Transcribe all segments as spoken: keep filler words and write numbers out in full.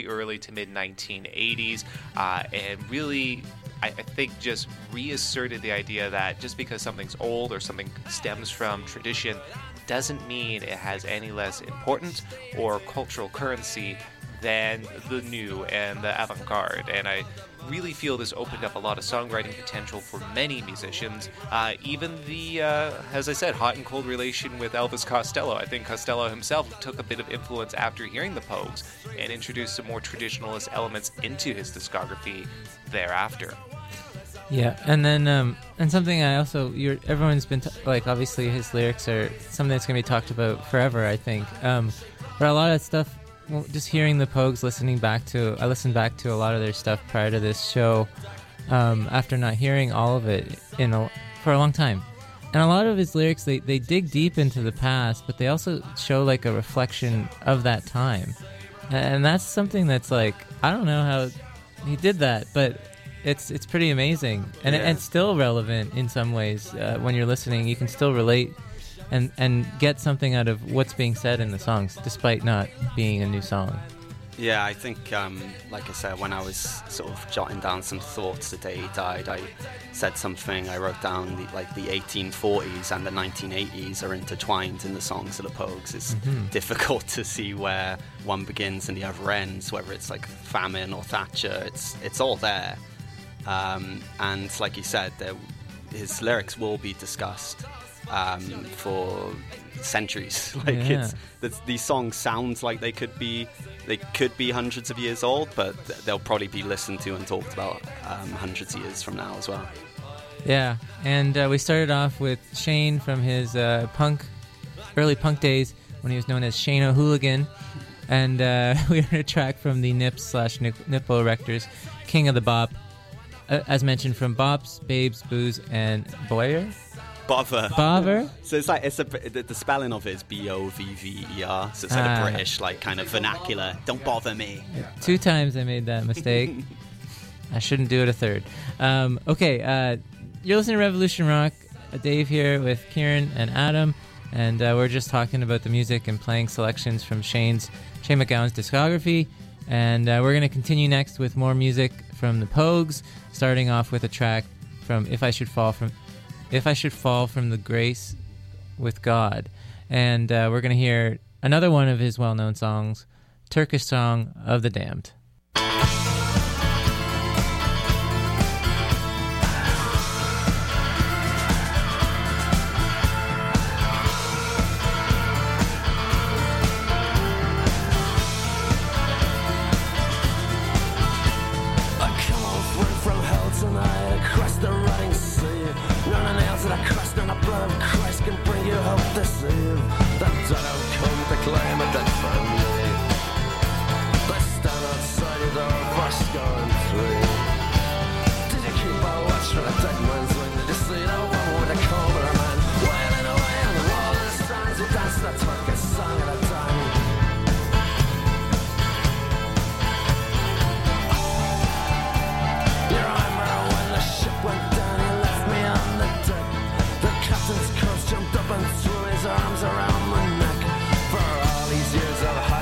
early to mid nineteen eighties, uh, and really, I, I think, just reasserted the idea that just because something's old or something stems from tradition doesn't mean it has any less importance or cultural currency than the new and the avant-garde. And I really feel this opened up a lot of songwriting potential for many musicians. Uh, even the, uh, as I said, hot and cold relation with Elvis Costello. I think Costello himself took a bit of influence after hearing the Pogues and introduced some more traditionalist elements into his discography thereafter. Yeah, and then um, and something I also you're everyone's been t- like obviously his lyrics are something that's gonna be talked about forever, I think. Um, but a lot of that stuff. Well, just hearing the Pogues, listening back to, I listened back to a lot of their stuff prior to this show, um, after not hearing all of it in a, for a long time. And a lot of his lyrics, they, they dig deep into the past, but they also show like a reflection of that time. And that's something that's like, I don't know how he did that, but it's it's pretty amazing. And, yeah. it, and it's still relevant in some ways. Uh, when you're listening, you can still relate and and get something out of what's being said in the songs, despite not being a new song. Yeah, I think, um, like I said, when I was sort of jotting down some thoughts the day he died, I said something, I wrote down the, like the eighteen forties and the nineteen eighties are intertwined in the songs of the Pogues. It's mm-hmm. difficult to see where one begins and the other ends, whether it's like famine or Thatcher, it's it's all there. Um, and like you said, there, his lyrics will be discussed Um, for centuries. Like yeah. it's, it's these songs sound like they could be they could be hundreds of years old, but they'll probably be listened to and talked about um, hundreds of years from now as well. Yeah, and uh, we started off with Shane from his uh, punk early punk days when he was known as Shane O'Hooligan, and uh, we heard a track from the Nips slash Nippo Erectors, King of the Bop, uh, as mentioned from Bops, Babes, Booze, and Boyer. Bother. Bother? So it's like, it's a, the, the spelling of it is B O V V E R, so it's like ah. a British, like, kind of vernacular. Don't bother me. Two times I made that mistake. I shouldn't do it a third. Um, okay, uh, you're listening to Revolution Rock. Uh, Dave here with Kieran and Adam, and uh, we're just talking about the music and playing selections from Shane's Shane MacGowan's discography, and uh, we're going to continue next with more music from the Pogues, starting off with a track from If I Should Fall From... If I Should Fall From the Grace with God. And uh, we're going to hear another one of his well-known songs, Turkish Song of the Damned. Jumped up and threw his arms around my neck. For all these years I've had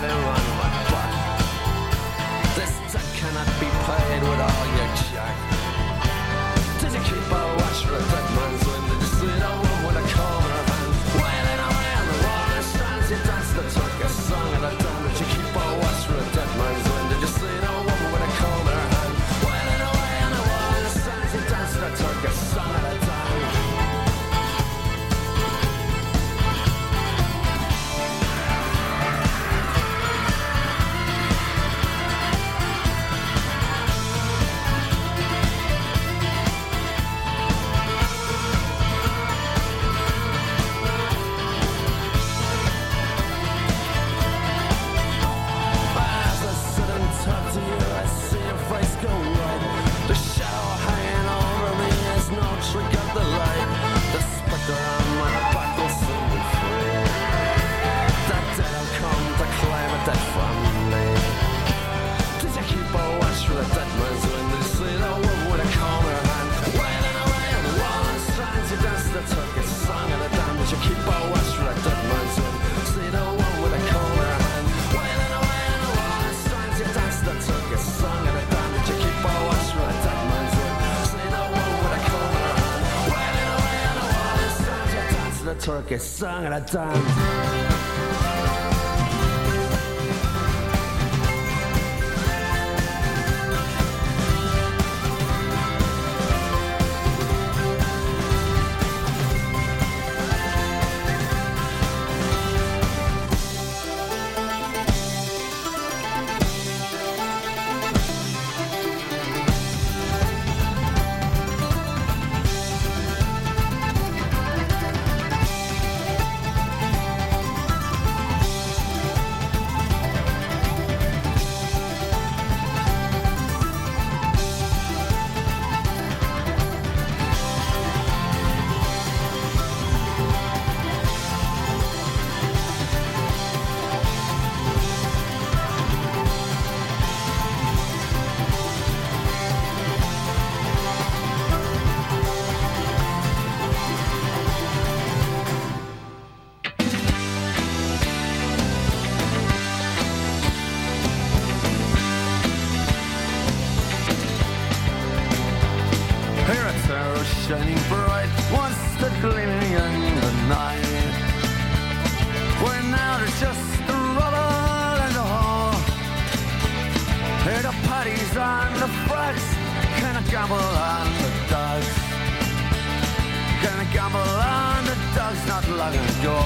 turkey song and a dance. Shining bright, once stood gleaming in the night. Where now there's just the rubble and the hall. Here the parties and the frogs, can I gamble on the dogs? Can I gamble on the dogs not long ago?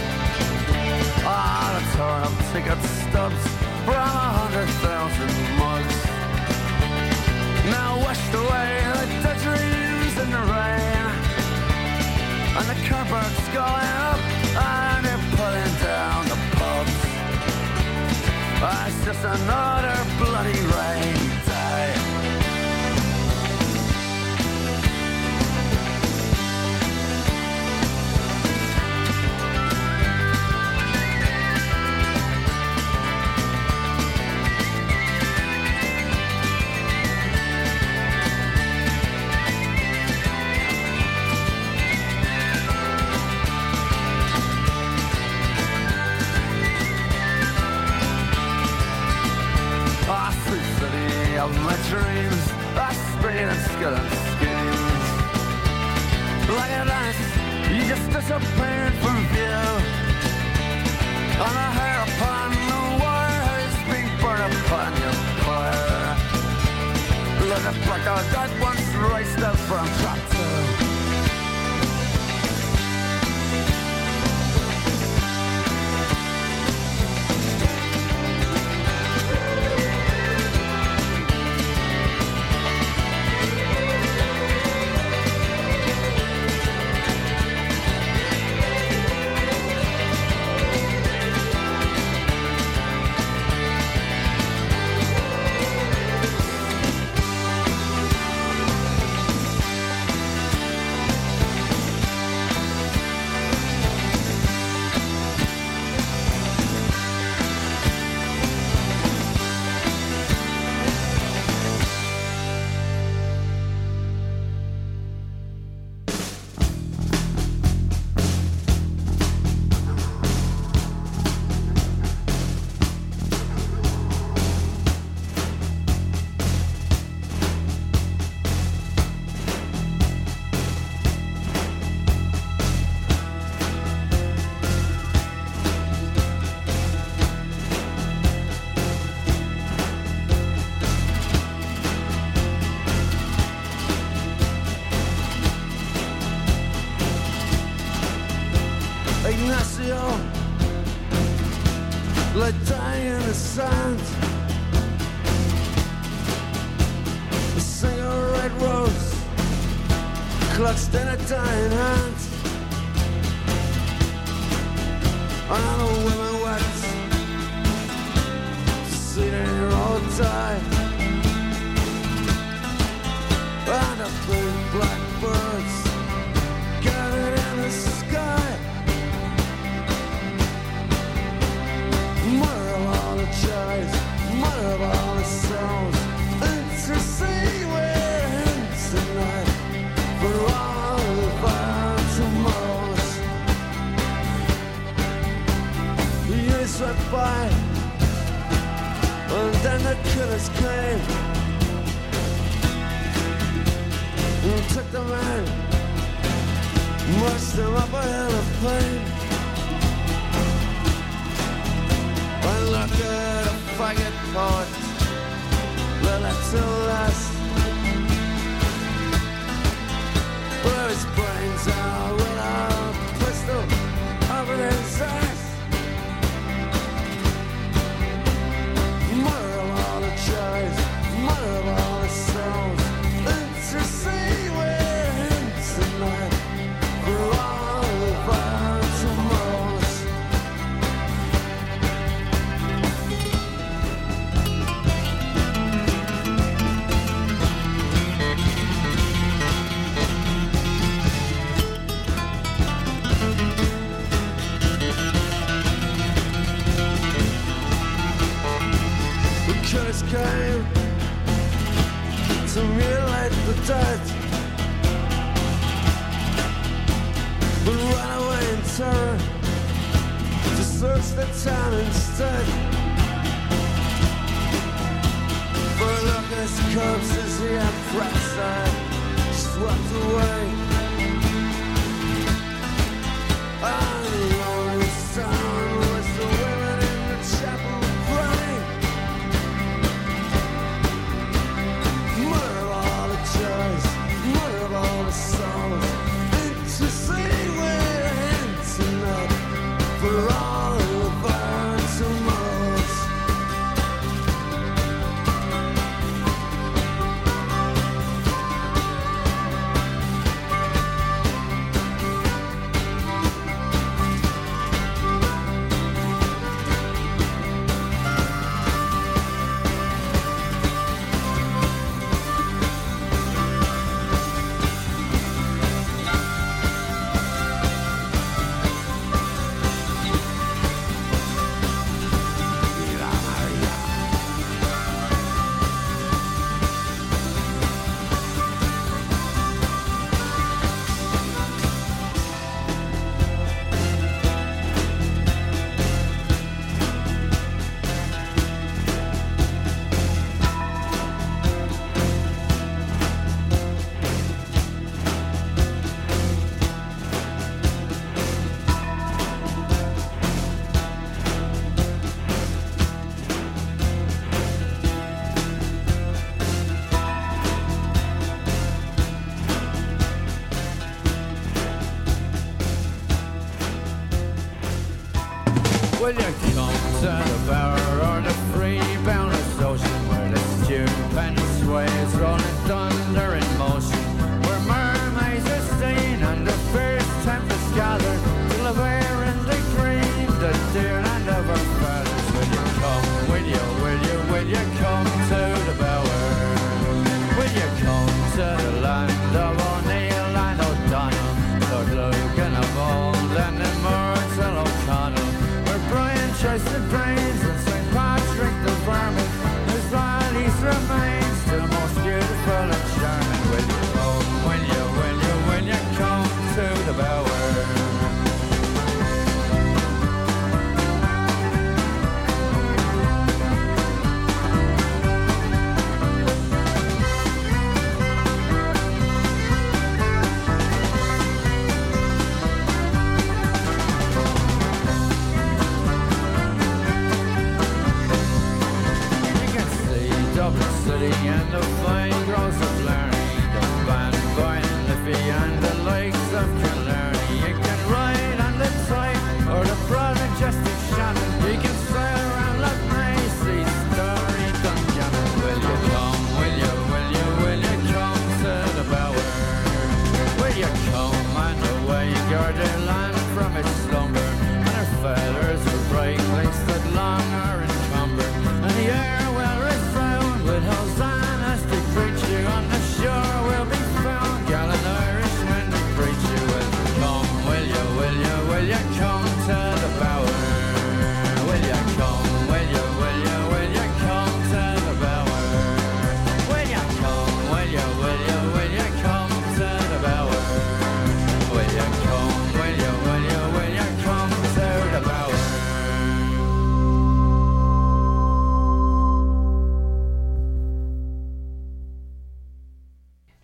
Ah, the torn up ticket stubs from a hundred thousand mugs. Now washed away the drudgeries in the rain, and the carpet's going up and they're pulling down the pubs. Ah, it's just another bloody rainy day. Of my dreams, I spray and skill and schemes. Like a dance, you just disappeared from view. On a hair upon the wire has been burned upon your fire. Look at black dog that once raced out from tractor. Ignacio, lay dying in the sand. A single red rose clutched in a dying hand. Another woman wept, seen in your old die. And a big blackbirds gathered in the sky. Mother of all the joys, mother of all the souls, and to see we're in tonight for all the fire tomorrows. The years swept by, and then the killers came and took the man Mushed them up a hill of pain. I look at a faggot poet, let it to last. Blow his brains out with a pistol over his ass. Mother of all the joys, mother of all the souls, and to see we're in tonight for all of our tomorrows. The curse came to mutilate the dead, but run away in terror to search the town instead. For Lucas' corpses he had prophesied, swept away. And the only sound was the women in the chapel praying. Mother of all the joys, mother of all the souls, and to see we're in tonight for all of our tomorrows. Will you come to the Bower or the free boundless ocean, where the stupendous waves rolling thunder in motion, where mermaids are seen and the fierce tempests gather, till the bear and the green, the dear land of our fathers. Will you come, will you, will you, will you come to the Bower? Will you come to the land of O'Neill and O'Donnell, Lord Logan of old and immortal O'Connell, Brian Chester Brains and Saint Patrick the Vermin, whose valleys remain still most beautiful and charming. Will you come, will you, will you, will you come to the Bower? And the vine grows of learning, the Banboyne and Liffey and the lakes of Killarney. You can ride on the Tyne or the broad majestic Shannon. You can sail around Loch Macy, Story, Dungannon. Will you come, will you, will you, will you come to the Bower? Will you come and away guard their land from its slumber, and her feathers are bright like that long are encumbered, and the air will resound with hosannas to preach you on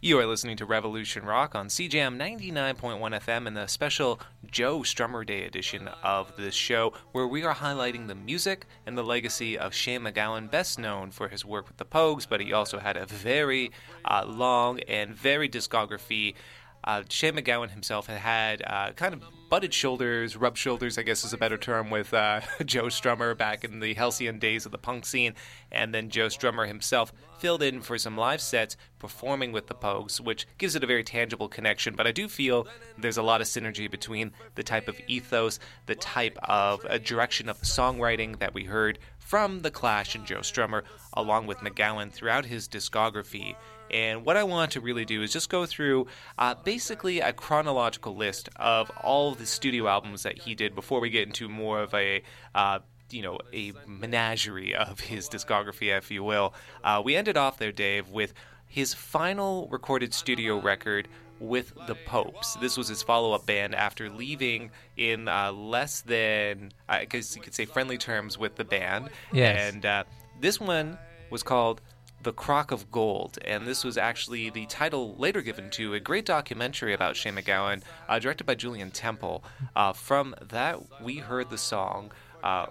You are listening to Revolution Rock on C J M ninety-nine point one F M in the special Joe Strummer Day edition of this show, where we are highlighting the music and the legacy of Shane MacGowan, best known for his work with the Pogues, but he also had a very uh, long and varied discography. Uh, Shane MacGowan himself had had uh, kind of butted shoulders, rubbed shoulders, I guess is a better term, with uh, Joe Strummer back in the halcyon days of the punk scene. And then Joe Strummer himself filled in for some live sets performing with the Pogues, which gives it a very tangible connection. But I do feel there's a lot of synergy between the type of ethos, the type of uh, direction of the songwriting that we heard from The Clash and Joe Strummer, along with MacGowan throughout his discography. And what I want to really do is just go through uh, basically a chronological list of all of the studio albums that he did before we get into more of a, uh, you know, a menagerie of his discography, if you will. Uh, we ended off there, Dave, with his final recorded studio record with the Popes. This was his follow-up band after leaving in uh, less than, I guess you could say, friendly terms with the band. Yes. And uh, this one was called The Crock of Gold, and this was actually the title later given to a great documentary about Shane MacGowan, uh, directed by Julian Temple. Uh, from that, we heard the song uh,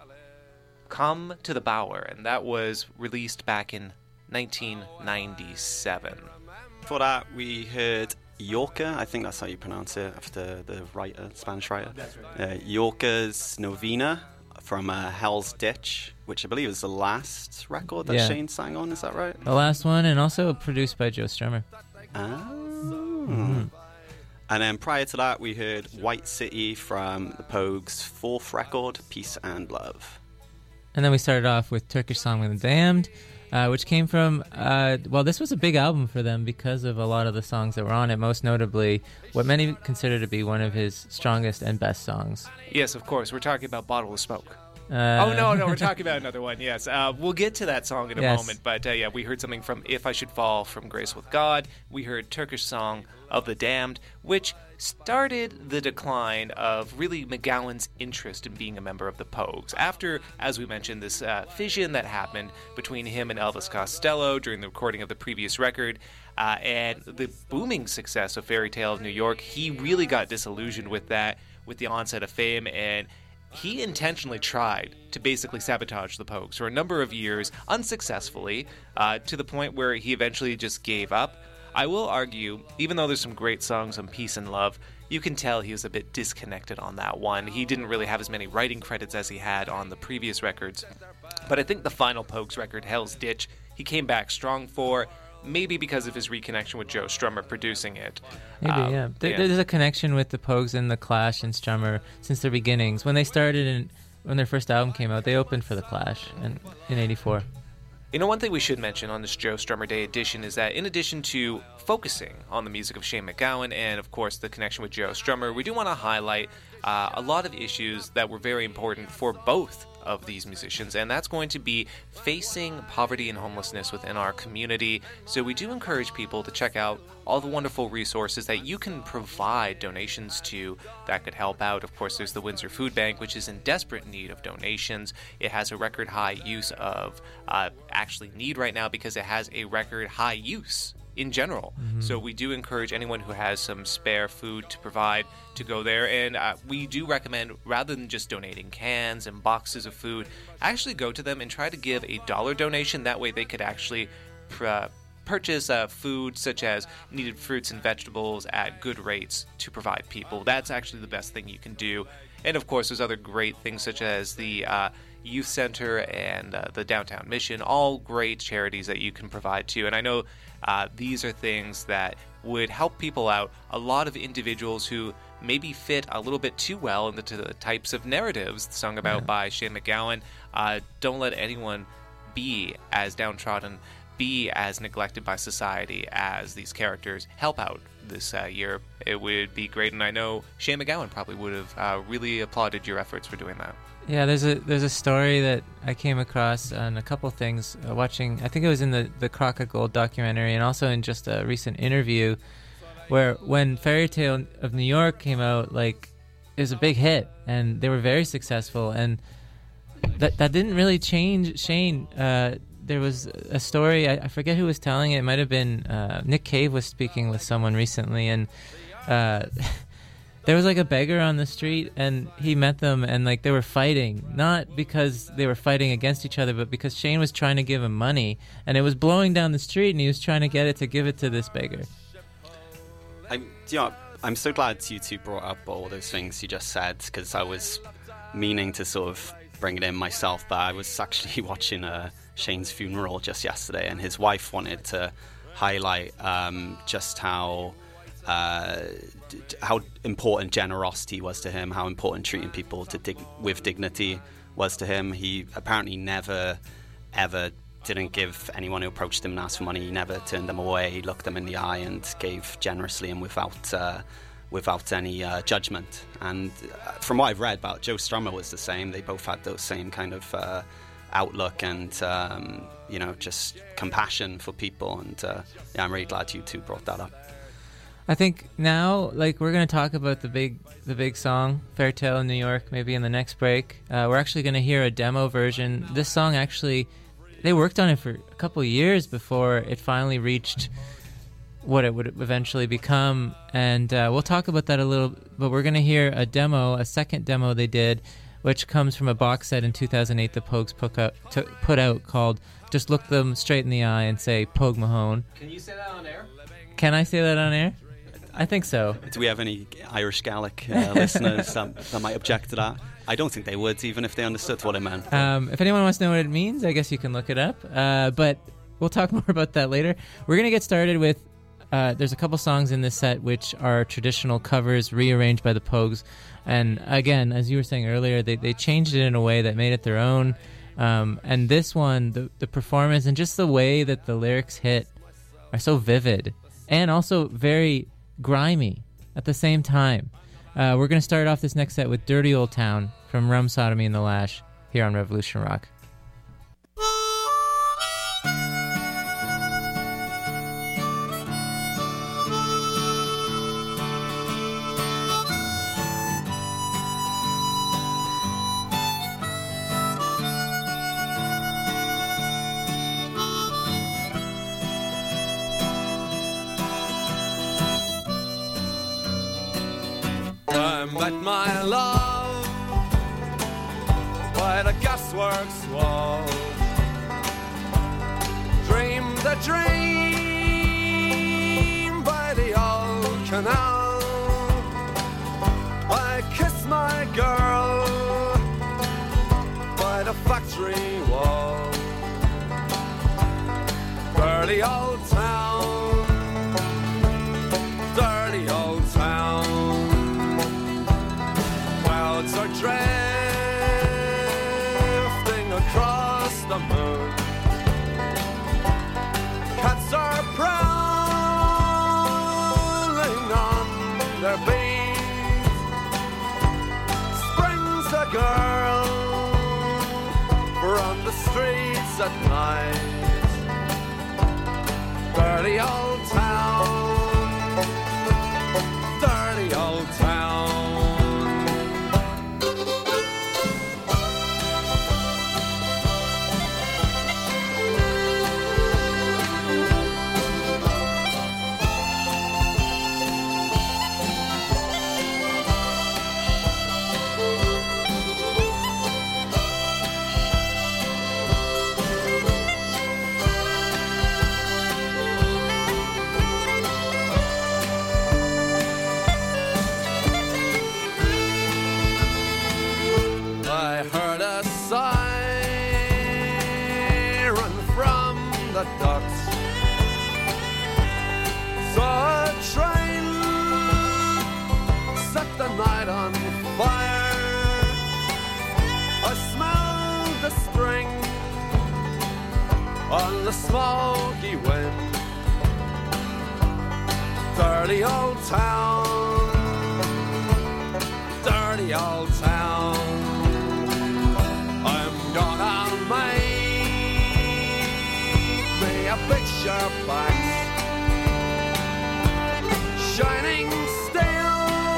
Come to the Bower, and that was released back in nineteen ninety-seven. For that, we heard Yorka, I think that's how you pronounce it, after the writer, Spanish writer. That's right. Uh, Yorka's Novena from uh, Hell's Ditch, which I believe is the last record that Yeah. Shane sang on, is that right? The last one, and also produced by Joe Strummer. Ah. Mm-hmm. And then prior to that, we heard White City from the Pogues' fourth record, Peace and Love. And then we started off with Turkish Song with the Damned, uh, which came from, uh, well, this was a big album for them because of a lot of the songs that were on it, most notably what many consider to be one of his strongest and best songs. Yes, of course. We're talking about Bottle of Smoke. Uh, oh, no, no, we're talking about another one, yes. Uh, we'll get to that song in a Yes. moment, but uh, yeah, we heard something from If I Should Fall from Grace with God. We heard Turkish Song of the Damned, which started the decline of really MacGowan's interest in being a member of the Pogues. After, as we mentioned, this uh, fission that happened between him and Elvis Costello during the recording of the previous record, uh, and the booming success of Fairy Tale of New York, he really got disillusioned with that, with the onset of fame, and he intentionally tried to basically sabotage the Pogues for a number of years, unsuccessfully, uh, to the point where he eventually just gave up. I will argue, even though there's some great songs on Peace and Love, you can tell he was a bit disconnected on that one. He didn't really have as many writing credits as he had on the previous records. But I think the final Pogues record, Hell's Ditch, he came back strong for, maybe because of his reconnection with Joe Strummer producing it. Maybe, Um, yeah. There, yeah. There's a connection with the Pogues and the Clash and Strummer since their beginnings. When they started and when their first album came out, they opened for the Clash in, in eighty-four. You know, one thing we should mention on this Joe Strummer Day edition is that in addition to focusing on the music of Shane MacGowan and, of course, the connection with Joe Strummer, we do want to highlight uh, a lot of issues that were very important for both of these musicians, and that's going to be facing poverty and homelessness within our community. So we do encourage people to check out all the wonderful resources that you can provide donations to that could help out. Of course, there's the Windsor Food Bank, which is in desperate need of donations. It has a record high use of uh, actually need right now because it has a record high use in general. Mm-hmm. So we do encourage anyone who has some spare food to provide to go there, and uh, we do recommend, rather than just donating cans and boxes of food, actually go to them and try to give a dollar donation. That way they could actually uh, purchase uh, food such as needed fruits and vegetables at good rates to provide people. That's actually the best thing you can do. And of course there's other great things such as the uh, Youth Center and uh, the Downtown Mission, all great charities that you can provide to. And I know uh, these are things that would help people out. A lot of individuals who maybe fit a little bit too well into the types of narratives sung about yeah. by Shane MacGowan. Uh, don't let anyone be as downtrodden, be as neglected by society as these characters. Help out this uh, year. It would be great, and I know Shane MacGowan probably would have uh, really applauded your efforts for doing that. Yeah, there's a there's a story that I came across on a couple things uh, watching. I think it was in the the Crock of Gold documentary, and also in just a recent interview, where when Fairy Tale of New York came out, like it was a big hit, and they were very successful, and that that didn't really change Shane. Uh, there was a story, I, I forget who was telling it, it might have been uh, Nick Cave was speaking with someone recently, and uh, there was like a beggar on the street, and he met them, and like they were fighting, not because they were fighting against each other, but because Shane was trying to give him money, and it was blowing down the street, and he was trying to get it to give it to this beggar. I'm, you know, I'm so glad you two brought up all those things you just said, because I was meaning to sort of bring it in myself, but I was actually watching uh, Shane's funeral just yesterday, and his wife wanted to highlight um, just how uh, d- how important generosity was to him, how important treating people to dig- with dignity was to him. He apparently never, ever didn't give anyone who approached him and asked for money. He never turned them away. He looked them in the eye and gave generously and without uh, without any uh, judgment. And uh, from what I've read about Joe Strummer was the same. They both had those same kind of uh, outlook and um, you know, just compassion for people. And uh, yeah, I'm really glad you two brought that up. I think now, like, we're going to talk about the big the big song, Fairtale in New York, maybe in the next break. Uh, we're actually going to hear a demo version. This song actually, they worked on it for a couple of years before it finally reached what it would eventually become. And uh, we'll talk about that a little, but we're going to hear a demo, a second demo they did, which comes from a box set in two thousand eight the Pogues put out, t- put out called Just Look Them Straight in the Eye and Say, Pogue Mahone. Can you say that on air? Can I say that on air? I think so. Do we have any Irish Gaelic uh, listeners that, that might object to that? I don't think they would, even if they understood what it meant. Um, if anyone wants to know what it means, I guess you can look it up. Uh, but we'll talk more about that later. We're going to get started with, uh, there's a couple songs in this set which are traditional covers rearranged by the Pogues. And again, as you were saying earlier, they, they changed it in a way that made it their own. Um, and this one, the, the performance and just the way that the lyrics hit are so vivid and also very grimy at the same time. Uh, we're going to start off this next set with Dirty Old Town from Rum Sodomy and the Lash here on Revolution Rock. I met my love by the gasworks wall. Dreamed a dream by the old canal. I kissed my girl by the factory wall. Dirty old town, dirty old town. Clouds are drifting across the moon. Cats are prowling on their beat. Springs a girl from the streets at night. Dirty old town, dirty old town. I heard a siren from the docks. Saw a train set the night on fire. I smelled the spring on the smoky wind. Dirty old town, dirty old town. I'm gonna make me a picture box, shining steel,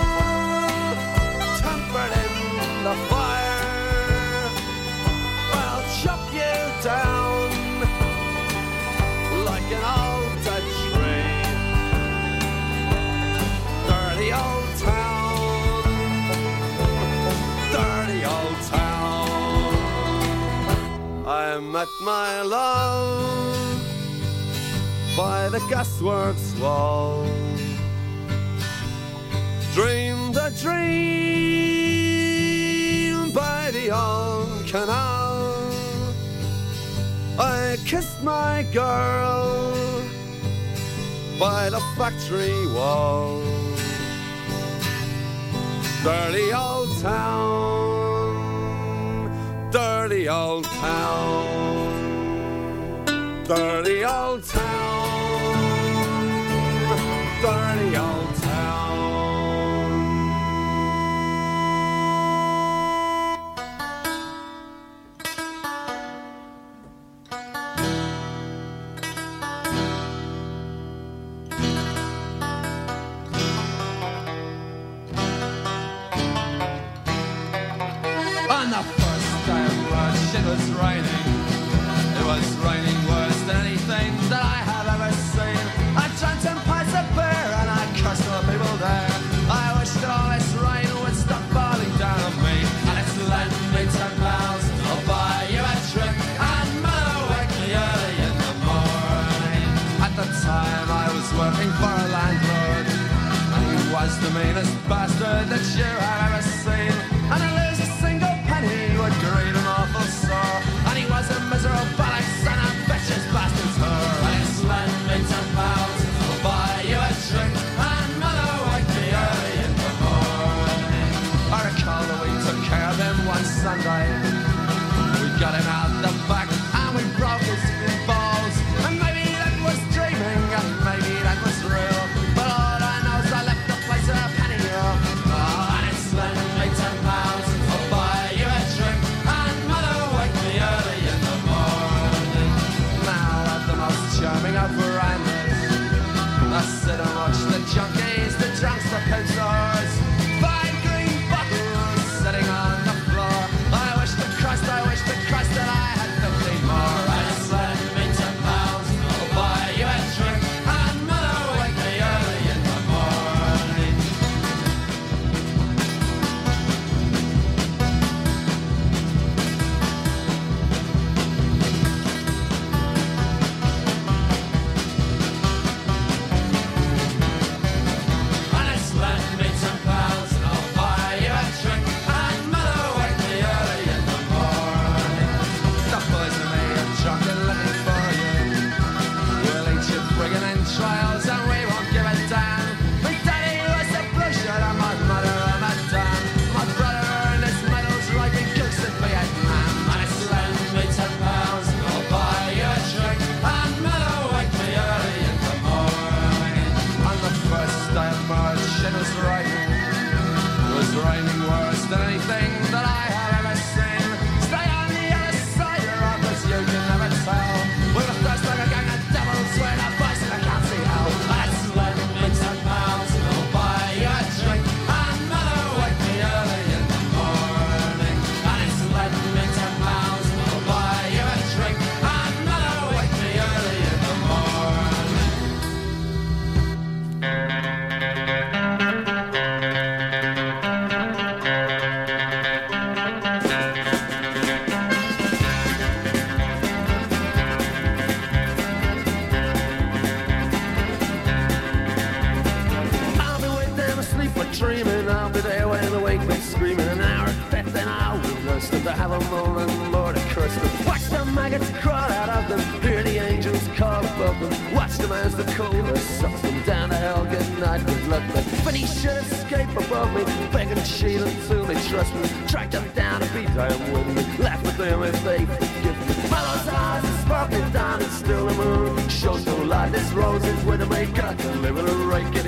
tempered in the fire. I'll chop you down I met my love by the gasworks wall. Dreamed a dream by the old canal. I kissed my girl by the factory wall. Dirty old town, dirty old town, dirty old town, dirty old town. On the first day of March, it was raining. It was raining worse than anything that I have ever seen. I drank ten pints of beer and I cursed all the people there. I wish that all this rain would stop falling down on me. And it's lent me ten pounds, I'll buy you a drink, and mother wake me early in the morning. At the time I was working for a landlord, and he was the meanest bastard that you have ever seen. And I lose a single penny would grieve him awful sore. And he was a miserable bollocks and a vicious bastard's whore. And it's lend me ten pounds, I'll buy you a drink, and mother wake me early in the morning. I recall that we took care of him one Sunday. We got him out the back and we broke his few balls. And maybe that was dreaming and maybe that was real, but all I know is I left the place a penny here. Oh, and it's lend me ten pounds, I'll buy you a drink, and mother wake me early in the morning. Now at the most charming of verandas, I sit and watch the junkies, the drunks, the pimps, the whores, five green bottles sitting on the floor. I wish to Christ, I wish to Christ that I had fifteen more. And it's lend me ten pounds, I'll buy you a drink, and mother wake me early in the morning. And it's lend me ten pounds, I'll buy you a drink, and mother wake me early in the morning. The boys and me are drunk and looking for you. We'll eat your friggin' entrails and we won't give a damn. My daddy was a blue shirt and my mother a madame. My brother earned his medals raping cooks in Vietnam. And it's lend me ten pounds, I'll buy you a drink, and mother wake me early in the morning. On the first day of March it was raining. It was raining worse than anything that I have ever seen. Stay on the other side of the road, 'cause you can never tell. We're the first like a gang of devils, we're the boys and I can't see how. Let's lend me ten pounds, I'll buy you a drink, and mother wake me early in the morning. And it's lend me ten pounds, I'll buy you a drink, and mother wake me early in the morning. I'll be with them asleep or dreaming. I'll be there when they wake me screaming. An hour at fifth and I'll reverse them to have a moment more to curse them. Watch the maggots crawl out of them, hear the angels call above them. Watch them as the cold sucks them down to hell. Good night, good luck. But when he should escape above me, begging Sheila to me, trust me. Track them down and be down with me. Laugh with them if they forgive me. Mother's eyes are sparkling down and still the moon shows no light. This rose is with a maker, live with a rake.